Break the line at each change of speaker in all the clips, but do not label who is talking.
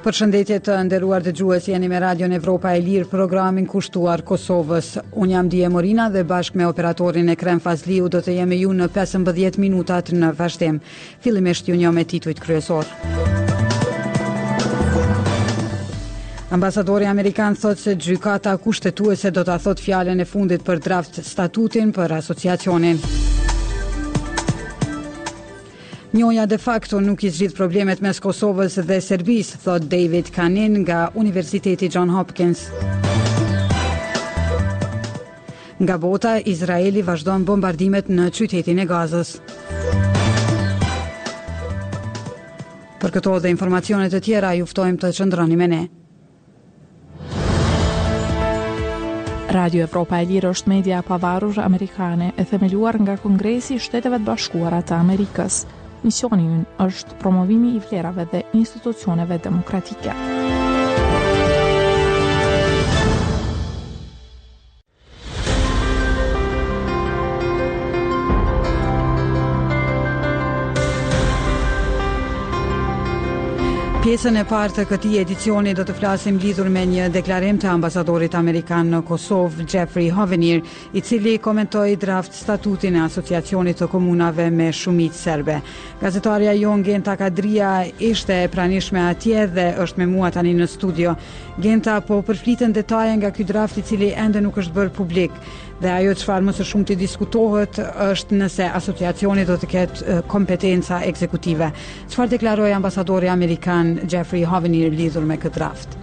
Përshëndetje të nderuar dëgjues, jeni me Radion Evropa e Lirë, programin kushtuar Kosovës. Unë jam Dije Morina dhe bashkë me operatorin Ekrem Fazliu do të jemi ju në 15 minutat në vazhdim. Fillimisht ju njoh me titujt kryesor. Ambasadori Amerikan thot se gjykata kushtetuese do ta thot fjalën e fundit për draft statutin për asociacionin. Njoja de facto nuk I zgjidh problemet mes Kosovës dhe Serbisë, thot David Kanin nga Universiteti John Hopkins. Nga bota, Izraeli vazhdon bombardimet në qytetin e Gazës. Për këto dhe informacionet e tjera, ju ftojmë të qëndroni me ne.
Radio Evropa e Lirë është media e pavarur amerikane e themeluar nga Kongresi I Shteteve të Bashkuara të Amerikës. Misioni ynë është promovimi I vlerave dhe institucioneve demokratike.
Pjesën e parë të këtij edicioni do të flasim lidhur me një deklarim të ambasadorit amerikan në Kosovë, Jeffrey Hovenier, I cili komentoi draft statutin e asociacionit të komunave me shumicë serbe. Gazetarja jon Genta Kadria ishte e pranishme atje dhe është me mua tani në studio. Genta, po përfliten detaje nga ky draft I cili ende nuk është bërë publik. Dhe ajo çfarë më së shumti diskutohet është nëse asociacioni do të ketë kompetenca ekzekutive. Çfarë deklaroi ambasadori amerikan Jeffrey Hovenier lidhur me këtë draft?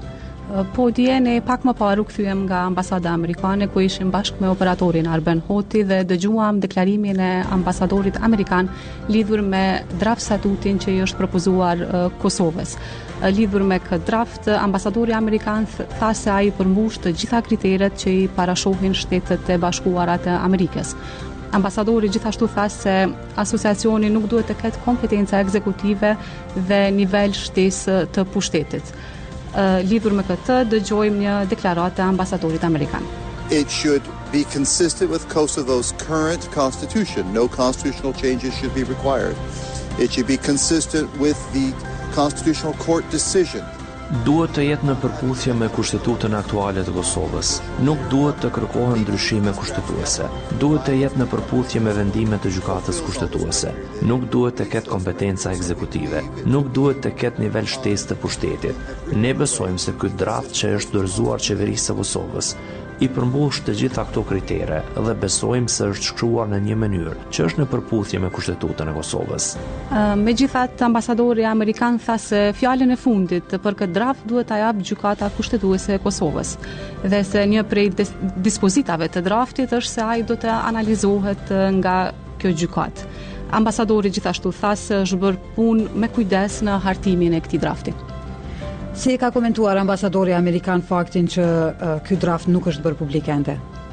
Po ne pak më parë u kthyem nga ambasada amerikane ku ishim bashkë me operatorin Arben Hoti dhe dëgjuam deklarimin e ambasadorit amerikan lidhur me draft statutin që I është propozuar Kosovës. Lidhur me këtë draft, ambasadori amerikan tha se ai përmbush të gjitha kriteret që I parashohin Shtetet e Bashkuara të Amerikës. Ambasadori gjithashtu tha se asociacioni nuk duhet të ketë kompetenca ekzekutive dhe nivel shtesë të pushtetit. Lidhur me këtë, dëgjojmë një deklaratë të ambasadorit amerikan.
It should be consistent with Kosovo's current constitution. No constitutional changes should be required. It should be consistent with the Constitutional Court decision.
Duhet të jetë në përputhje me kushtetutën aktuale të Kosovës. Nuk duhet të kërkohen ndryshime kushtetuese. Duhet të jetë në përputhje me vendimet të gjykatës kushtetuese. Nuk duhet të ketë kompetenca ekzekutive. Nuk duhet të ketë nivel shtesë të pushtetit. Ne besojmë se ky draft që është dorëzuar qeverisë së Kosovës I përmbush të gjitha këto kritere dhe besojmë se është shkruar në një mënyrë që është në përputhje me kushtetutën e Kosovës.
Megjithatë, ambasadori amerikan tha se fjalën e fundit për këtë draft duhet ta jap gjykata kushtetuese e Kosovës dhe se një prej dispozitave të draftit është se ai do të analizohet nga kjo gjykatë. Ambasadori gjithashtu tha se është bërë punë me kujdes në hartimin e këtij drafti.
Si ka komentuar ambasadori amerikan faktin që ky draft nuk është bërë publik ende?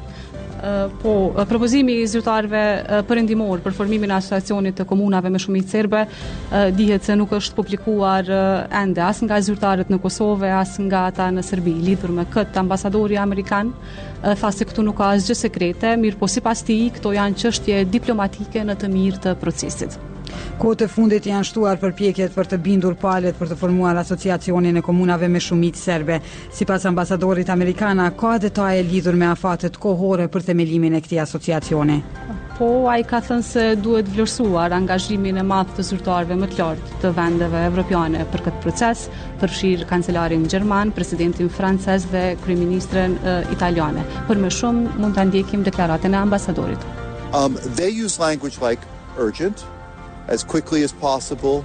Propozimi I zyrtarëve perëndimor për formimin e asociacionit të komunave me shumicë serbe dihet se nuk është publikuar ende as nga zyrtarët në Kosovë as nga ata në Serbi. Lidhur me këtë, ambasadori amerikan tha se këtu nuk ka asgjë sekrete, mirë po sipas tij këto janë çështje diplomatike në të mirë të procesit.
Kohët e fundit janë shtuar përpjekjet për të bindur palët për të formuar asociacionin e komunave me shumicë serbe. Sipas ambasadorit amerikan, ka detaje lidhur me afatet kohore për themelimin e këtij asociacioni.
Po, ai ka thënë se duhet vlerësuar angazhimin e madh të zyrtarëve më të lartë të vendeve evropiane për këtë proces, përfshir kancelarin gjerman, presidentin francez dhe kryeministren italiane. Për më shumë mund ta ndjekim deklaratën e ambasadorit.
They use language like urgent, as quickly as possible,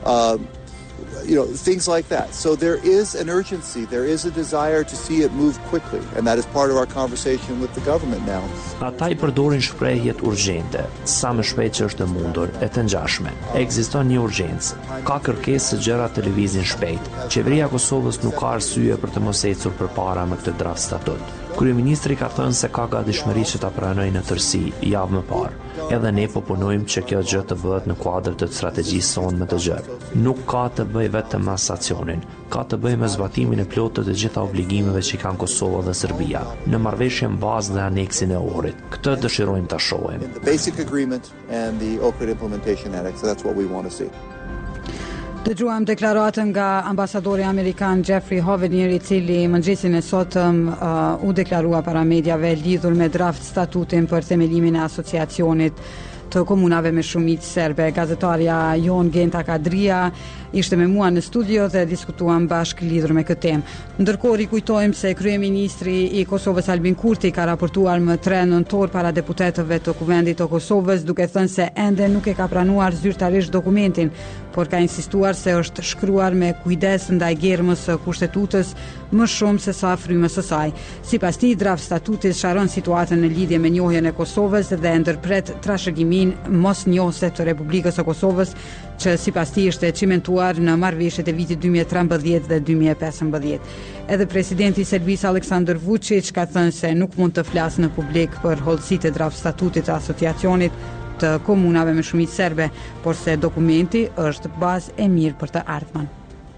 things like that. So there is an urgency, there is a desire to see it move quickly, and that is part of our conversation with the government now.
Ata I përdorin shprehjet urgjente, sa më shpejt që është mundur, e të ngjashme. Ekziston një urgjencë, ka kërkesë së gjëra të lëvizin shpejt. Qeveria e Kosovës nuk ka arsye për të mos ecur përpara me këtë draft statut. Kryeministri ka thënë se ka gatishmëri që ta pranojë në tërësi javë më parë. Edhe ne po punojmë që kjo gjë të bëhet në kuadër të strategjisë sonë më të gjerë. Nuk ka të bëjë vetëm me asociacionin, ka të bëjë me zbatimin e plotë të gjitha obligimeve që kanë Kosova dhe Serbia, në marrëveshjen bazë dhe aneksin e Ohrit. Këtë dëshirojmë ta shohim.
The basic agreement and the Ohrid implementation annex, that's what we want to see.
Dëgjuam deklaratën nga ambasadori amerikan Jeffrey Hovenier, I cili mëngjesin e sotëm u deklarua para mediave lidhur me draft statutin për themelimin e asociacionit të komunave me shumicë serbe. Gazetarja Jon Genta Kadria ishte me mua në studio dhe diskutuam bashkë lidhur me këtë temë. Ndërkohë rikujtojmë se kryeministri I Kosovës Albin Kurti ka raportuar më 3 nëntor para deputetëve të Kuvendit të Kosovës, duke thënë se ende nuk e ka pranuar zyrtarisht dokumentin, por ka insistuar se është shkruar me kujdes ndaj germës së kushtetutës më shumë se sa frymës së saj. Sipas tij, draft statutit sharon situatën në lidhje me njohjen e Kosovës dhe ndërpret trashëgimin mosnjohëse të Republikës së Kosovës, që sipas tij është cimentuar në marrëveshjet e vitit 2013 dhe 2015. Edhe presidenti I Serbisë Aleksandar Vučić ka thënë se nuk mund të flasë në publik për hollësitë e draft statutit të asociacionit të komunave me shumicë serbe, por se dokumenti është bazë e mirë për të ardhmen.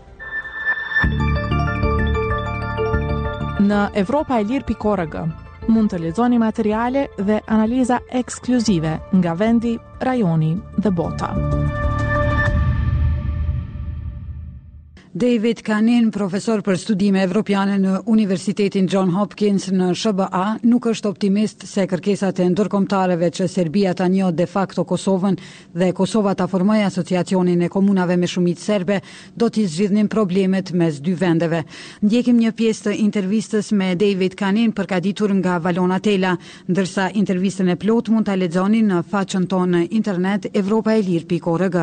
Në evropaelir.org mund të lexoni materiale dhe analiza ekskluzive nga vendi, rajoni dhe bota.
David Kanin, profesor për studime evropiane në Universitetin John Hopkins në SBA, nuk është optimist se kërkesat e ndërkombëtarëve që Serbia ta njohë de facto Kosovën dhe Kosova ta formojë asociacionin e komunave me shumicë serbe do t'i zgjidhnin problemet mes dy vendeve. Ndjekim një pjesë të intervistës me David Kanin përgatitur nga Valona Tela, ndërsa intervistën e plot mund ta lexoni në faqen tonë në internet evropaelir.org.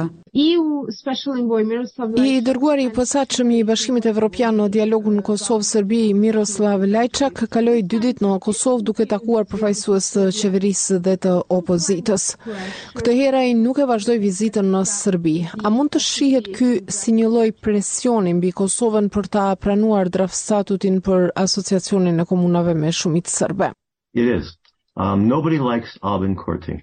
I dërguari I posaçëm I Bashkimit Evropian në dialogun Kosovë-Serbi, Miroslav Lajçak, kaloi 2 ditë në Kosovë duke takuar përfaqësues të qeverisë dhe të opozitës. Këtë herë ai nuk e vazhdoi vizitën në Serbi. A mund të shihet ky si një lloj presioni mbi Kosovën për ta pranuar draft statutin për asociacionin e komunave me shumicë serbe?
It is. Nobody likes Albin Kurti.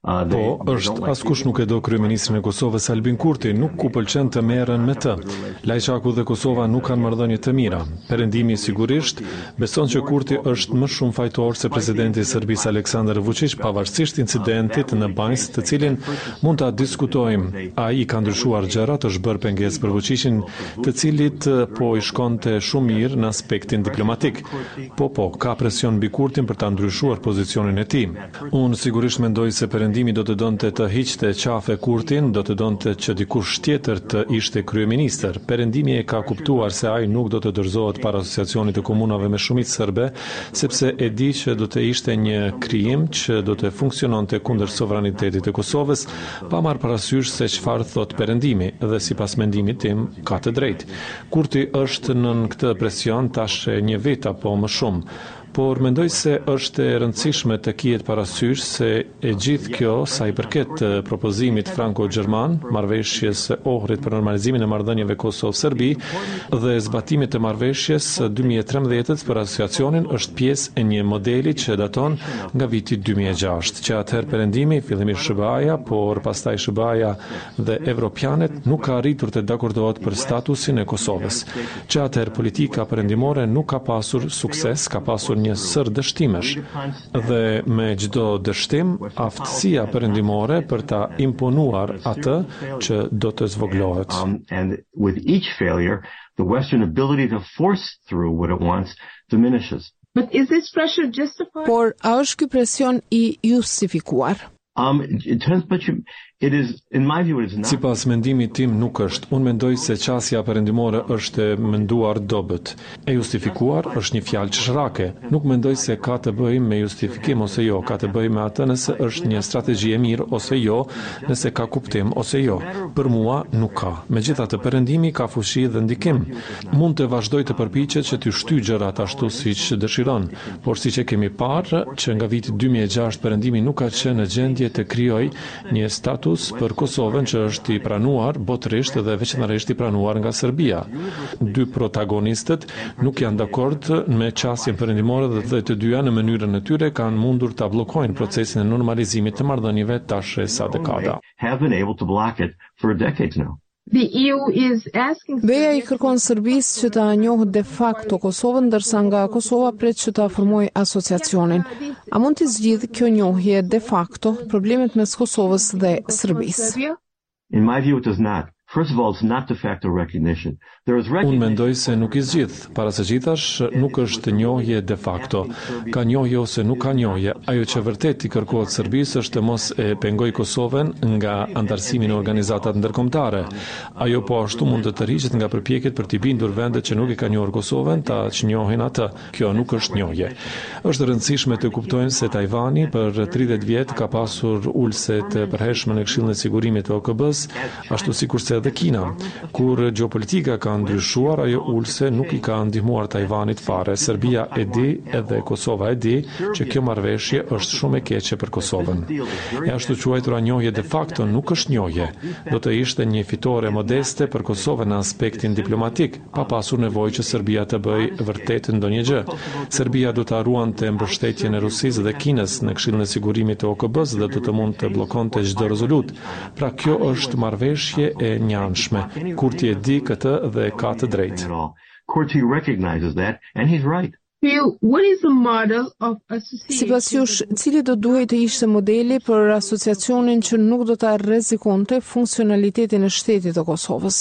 Askush nuk e do kryeministrin e Kosovës Albin Kurti, nuk ku pëlqen të merren me të. Lajçaku dhe Kosova nuk kanë marrëdhënie të mira. Perëndimi sigurisht beson që Kurti është më shumë fajtor se presidenti I Serbisë Aleksandar Vučić, pavarësisht incidentit në Banjs, të cilin mund ta diskutojmë. Ai ka ndryshuar gjërat, është bërë pengesë për Vučićin, të cilit po I shkonte shumë mirë në aspektin diplomatik. Ka presion mbi Kurtin për ta ndryshuar pozicionin e tij. Unë sigurisht mendoj se Perëndimi do të donte të hiqte qafe Kurtin, do të donte që dikush tjetër të ishte kryeministër. Perëndimi e ka kuptuar se ai nuk do të dorëzohet para asociacionit të komunave me shumicë serbe, sepse e di që do të ishte një krijim që do të funksiononte kundër sovranitetit të Kosovës, pa marrë parasysh se çfarë thot Perëndimi, dhe sipas mendimit tim ka të drejtë. Kurti është nën këtë presion tash 1 vit apo më shumë. Por mendoj se është e rëndësishme të kihet parasysh se e gjithë kjo sa I përket propozimit franko-gjerman, marrëveshjes së Ohrit për normalizimin e marrëdhënieve Kosovë-Serbi dhe zbatimit të marrëveshjes së 2013 për asociacionin është pjesë e një modeli që daton nga viti 2006, që atëherë Perëndimi, fillimisht SBA-ja, por pastaj SBA-ja dhe evropianët nuk ka arritur të dakordohet për statusin e Kosovës. Që atëherë politika perëndimore nuk ka pasur sukses, ka pasur një sër dështimesh dhe me çdo dështim aftësia perëndimore për ta imponuar atë që do të zvoglohet.
And with each failure, the Western ability to force through what it wants diminishes.
But is this pressure justified? Por a është ky presion I justifikuar?
It is, in my view, it is not.
Sipas mendimit tim nuk është. Unë mendoj se qasja perëndimore është e menduar dobët. E justifikuar është një fjalë çshrake. Nuk mendoj se ka të bëjë me justifikim ose jo, ka të bëjë me atë nëse është një strategji e mirë ose jo, nëse ka kuptim ose jo. Për mua nuk ka. Megjithatë Perëndimi ka fushi dhe ndikim. Mund të vazhdoj të përpiqet që të shtyjë gjërat ashtu siç dëshiron, por siç e kemi parë që nga viti 2006 Perëndimi nuk ka qenë në gjendje të krijojë një status për Kosovën që është I pranuar botërisht dhe veçanërisht I pranuar nga Serbia. Dy protagonistët nuk janë dakord me qasjen perëndimore dhe të dyja në mënyrën e tyre kanë mundur ta bllokojnë procesin e normalizimit të marrëdhënieve tash sa dekada.
BEA I kërkon Serbisë që ta njohë de facto Kosovën, ndërsa nga Kosova pret që ta formojë asociacionin. A mund të zgjidhë kjo njohje de facto problemet mes Kosovës dhe Serbisë?
In my view, it does not. First of all, it's not de facto recognition. There is
Unë
recognition.
mendoj se nuk i zgjidh. Para se gjithash, nuk është njohje de facto. Ka njohje ose nuk ka njohje. Ajo që vërtet i kërkohet Serbisë është të mos e pengoj Kosovën nga antarësimi në organizatat ndërkombëtare. Ajo po ashtu mund të tërhiqet nga përpjekjet për t'i bindur vendet që nuk i ka njohur Kosovën ta që njohin atë. Kjo nuk është njohje. Është rëndësishme të kuptojnë se Tajvani për 30 vjet ka pasur ulse të përhershme në Këshillin e Sigurimit të OKB-s, ashtu sikurse edhe Kina. Kur gjeopolitika ka ndryshuar, ajo ulse nuk i ka ndihmuar Tajvanit fare. Serbia e di edhe Kosova e di që kjo marrëveshje është shumë e keqe për Kosovën. E ashtu quajtura njohje de facto nuk është njohje. Do të ishte një fitore modeste për Kosovën në aspektin diplomatik, pa pasur nevojë që Serbia të bëjë vërtet ndonjë gjë. Serbia do të ruante mbështetjen e Rusisë dhe Kinës në Këshillin e Sigurimit të OKB-s dhe do të mund të bllokonte çdo rezolut. Pra kjo është marrëveshje e njanshme. Kurti e di këtë dhe ka të drejtë.
Kurti recognizes that, and he's right.
What is the model of association?
Sipas jush, cili do duhej të ishte modeli për asociacionin që nuk do ta rrezikonte funksionalitetin e shtetit të Kosovës?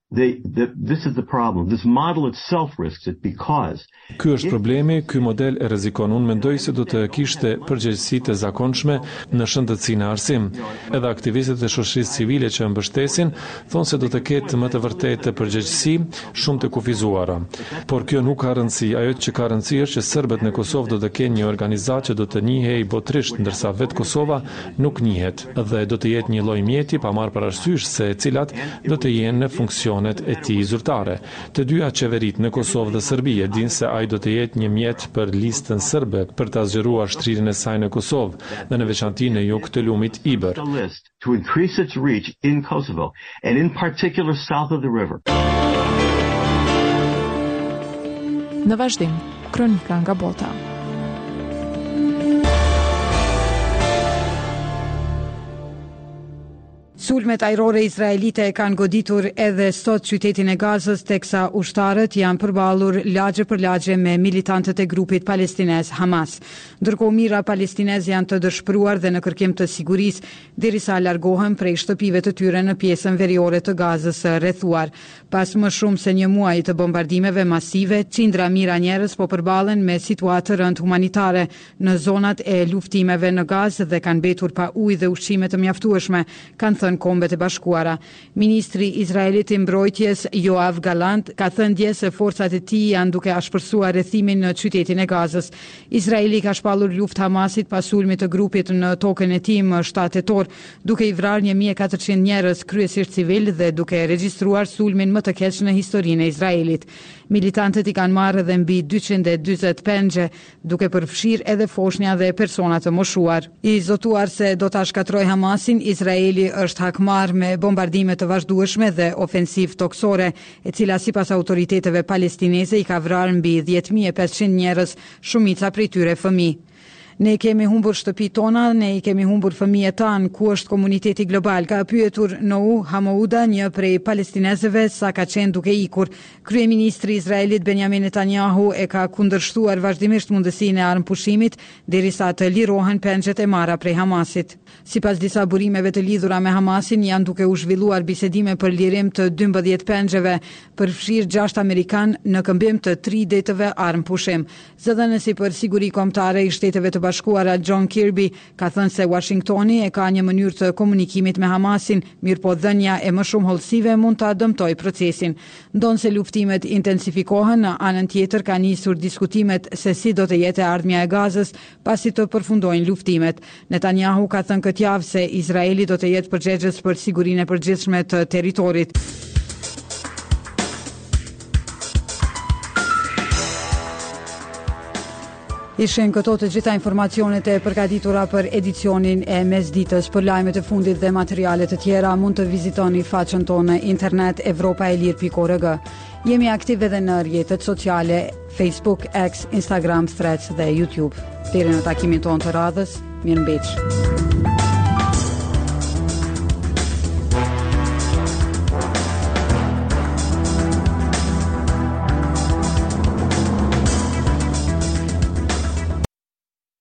This is the problem. This model itself risks it because
Ky është problemi, ky model e rrezikon. Unë mendoj se do të kishte përgjegjësi të zakonshme në shëndetësinë e arsim. Edhe aktivistët e shoqërisë civile që mbështesin thonë se do të ketë më të vërtetë përgjegjësi shumë të kufizuara. Por kjo nuk ka rëndësi. Ajo që ka rëndësi është që serbët në Kosovë do të kenë një organizatë që do të njihej botërisht, ndërsa vetë Kosova nuk njihet dhe do të jetë një lloj mjeti pa marrë parasysh se cilat do të jenë në funksionet e tij zyrtare. Të dyja qeveritë në Kosovë dhe Serbi e dinë se ai do të jetë një mjet për listën serbe për ta zgjeruar shtrirjen e saj në Kosovë dhe në veçanti në jug të lumit Iber.
to increase its reach in Kosovo, and in particular south of the river.
Në vazhdim, kronika nga bota.
Sulmet ajrore izraelite kanë goditur edhe sot qytetin e Gazës, teksa ushtarët janë përballur lagje për lagje me militantët e grupit palestinez Hamas. Ndërkohë mijëra palestinez janë të dëshpëruar dhe në kërkim të sigurisë derisa largohen prej shtëpive të tyre në pjesën veriore të Gazës së rrethuar. Pas më shumë se një muaji të bombardimeve masive, qindra mijëra njerëz po përballen me situatë rënd humanitare në zonat e luftimeve në Gazë dhe kanë mbetur pa ujë dhe ushqime të mjaftueshme, kanë thënë Kombet e Bashkuara. Ministri Izraelit i mbrojtjes Yoav Gallant ka thënë dje se forcat e tij janë duke ashpërsuar rrethimin në qytetin e Gazës. Izraeli ka shpallur luftë Hamasit pas sulmit të grupit në tokën e tij më 7 tetor, duke i vrarë 1400 njerëz kryesisht civil dhe duke regjistruar sulmin më të keq në historinë e Izraelit. Militantët i kanë marrë edhe mbi 240 pengje, duke përfshirë edhe foshnja dhe persona të moshuar. I zotuar se do ta shkatrojë Hamasin, Izraeli është hakmar me bombardime të vazhdueshme dhe ofensiv toksore, e cila sipas autoriteteve palestineze i ka vrarë mbi 10.500 njerëz, shumica prej tyre fëmijë. Ne kemi humbur shtëpi tona, ne i kemi humbur fëmijët tanë, ku është komuniteti global, ka pyetur Nou Hamouda, një prej palestinezëve, sa ka qenë duke ikur. Kryeministri Izraelit Benjamin Netanyahu e ka kundërshtuar vazhdimisht mundësinë e armëpushimit derisa të lirohen pengjet e marra prej Hamasit. Sipas disa burimeve të lidhura me Hamasin, janë duke u zhvilluar bisedime për lirim të 12 pengjeve, përfshirë 6 amerikan në këmbim të 3 detëve armëpushim. Zëdhënësi për siguri kombëtare i Shteteve të Bashkuara John Kirby ka thënë se Washingtoni e ka një mënyrë të komunikimit me Hamasin, mirëpo dhënia e më shumë hollësive mund ta dëmtojë procesin. Ndonse luftimet intensifikohen, në anën tjetër ka nisur diskutimet se si do të jetë ardhmja e Gazës pasi të përfundojnë luftimet. Netanyahu ka thënë këtë javë se Izraeli do të jetë përgjegjës për sigurinë e përgjithshme të territorit. Ishin këto të gjitha informacionet e përgatitura për edicionin e mesditës. Për lajmet e fundit dhe materialet të tjera mund të vizitoni faqen tonë në internet evropaelir.org. Jemi aktiv edhe në rrjetet sociale Facebook, X, Instagram, Threads dhe YouTube. Deri në takimin tonë të radhës, mirëmbëjtje.